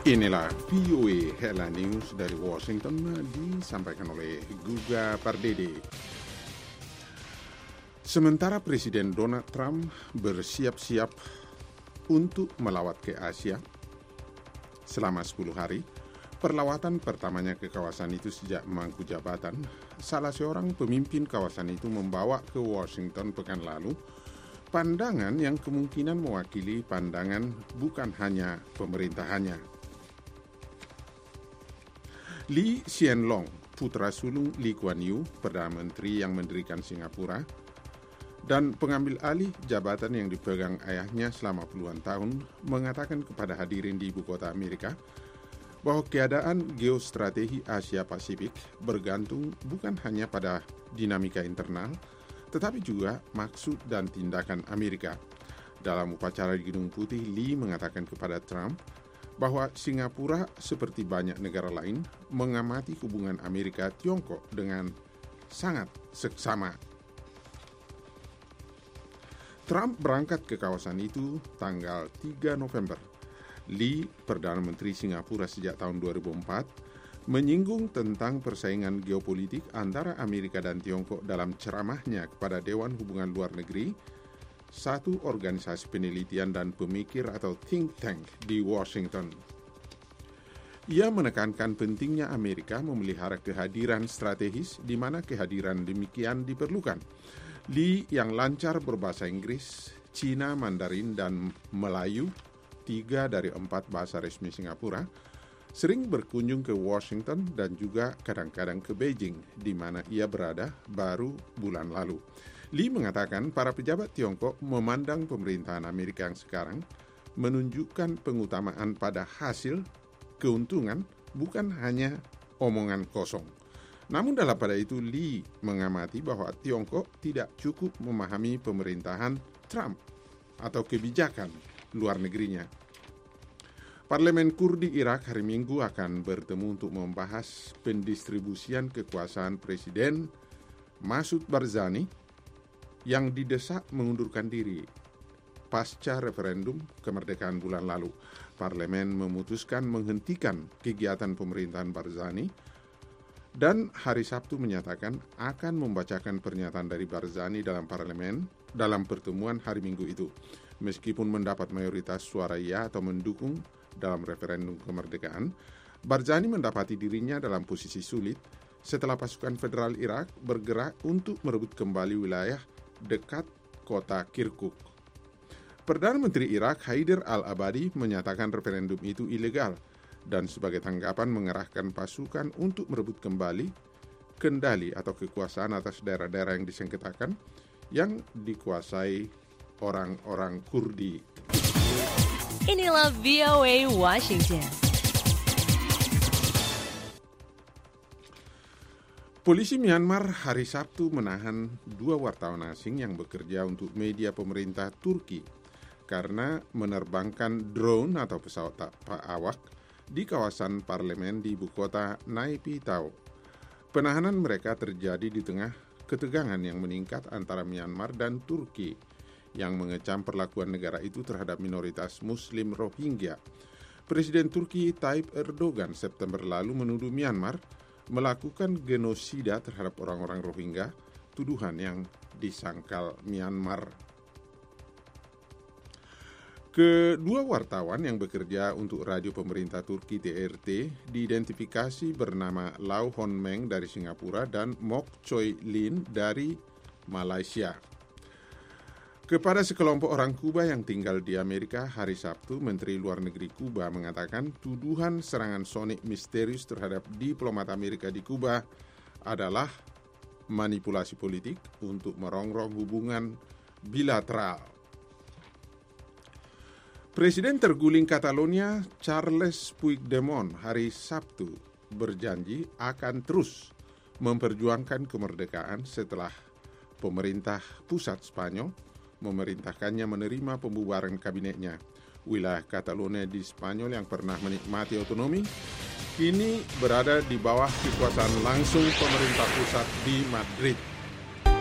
Inilah VOA Headline News dari Washington disampaikan oleh Guga Pardede. Sementara Presiden Donald Trump bersiap-siap untuk melawat ke Asia selama 10 hari, perlawatan pertamanya ke kawasan itu sejak memangku jabatan, salah seorang pemimpin kawasan itu membawa ke Washington pekan lalu pandangan yang kemungkinan mewakili pandangan bukan hanya pemerintahannya. Lee Hsien Loong, putra sulung Lee Kuan Yew, Perdana Menteri yang mendirikan Singapura, dan pengambil alih jabatan yang dipegang ayahnya selama puluhan tahun, mengatakan kepada hadirin di ibu kota Amerika bahwa keadaan geostrategi Asia Pasifik bergantung bukan hanya pada dinamika internal, tetapi juga maksud dan tindakan Amerika. Dalam upacara di Gedung Putih, Lee mengatakan kepada Trump bahwa Singapura seperti banyak negara lain mengamati hubungan Amerika-Tiongkok dengan sangat seksama. Trump berangkat ke kawasan itu tanggal 3 November. Lee, Perdana Menteri Singapura sejak tahun 2004, menyinggung tentang persaingan geopolitik antara Amerika dan Tiongkok dalam ceramahnya kepada Dewan Hubungan Luar Negeri, satu organisasi penelitian dan pemikir atau think tank di Washington. Ia menekankan pentingnya Amerika memelihara kehadiran strategis di mana kehadiran demikian diperlukan. Lee yang lancar berbahasa Inggris, Cina, Mandarin, dan Melayu, 3 dari 4 bahasa resmi Singapura, sering berkunjung ke Washington dan juga kadang-kadang ke Beijing, di mana ia berada baru bulan lalu. Lee mengatakan para pejabat Tiongkok memandang pemerintahan Amerika yang sekarang menunjukkan pengutamaan pada hasil, keuntungan, bukan hanya omongan kosong. Namun dalam pada itu Lee mengamati bahwa Tiongkok tidak cukup memahami pemerintahan Trump atau kebijakan luar negerinya. Parlemen Kurdi Irak hari Minggu akan bertemu untuk membahas pendistribusian kekuasaan Presiden Masoud Barzani yang didesak mengundurkan diri pasca referendum kemerdekaan bulan lalu. Parlemen memutuskan menghentikan kegiatan pemerintahan Barzani dan hari Sabtu menyatakan akan membacakan pernyataan dari Barzani dalam parlemen dalam pertemuan hari Minggu itu. Meskipun mendapat mayoritas suara ya atau mendukung dalam referendum kemerdekaan, Barzani mendapati dirinya dalam posisi sulit setelah pasukan federal Irak bergerak untuk merebut kembali wilayah dekat kota Kirkuk. Perdana Menteri Irak Haider al-Abadi menyatakan referendum itu ilegal dan sebagai tanggapan mengerahkan pasukan untuk merebut kembali kendali atau kekuasaan atas daerah-daerah yang disengketakan yang dikuasai orang-orang Kurdi. Inilah VOA Washington. Polisi Myanmar hari Sabtu menahan 2 wartawan asing yang bekerja untuk media pemerintah Turki karena menerbangkan drone atau pesawat tanpa awak di kawasan parlemen di ibu kota Naypyidaw. Penahanan mereka terjadi di tengah ketegangan yang meningkat antara Myanmar dan Turki yang mengecam perlakuan negara itu terhadap minoritas Muslim Rohingya. Presiden Turki Tayyip Erdogan September lalu menuduh Myanmar melakukan genosida terhadap orang-orang Rohingya, tuduhan yang disangkal Myanmar. Kedua wartawan yang bekerja untuk radio pemerintah Turki TRT diidentifikasi bernama Lau Hon Meng dari Singapura dan Mok Choi Lin dari Malaysia. Kepada sekelompok orang Kuba yang tinggal di Amerika hari Sabtu, Menteri Luar Negeri Kuba mengatakan tuduhan serangan sonik misterius terhadap diplomat Amerika di Kuba adalah manipulasi politik untuk merongrong hubungan bilateral. Presiden terguling Catalonia Charles Puigdemont hari Sabtu berjanji akan terus memperjuangkan kemerdekaan setelah pemerintah pusat Spanyol memerintahkannya menerima pembubaran kabinetnya. Wilayah Catalonia di Spanyol yang pernah menikmati otonomi kini berada di bawah kekuasaan langsung pemerintah pusat di Madrid.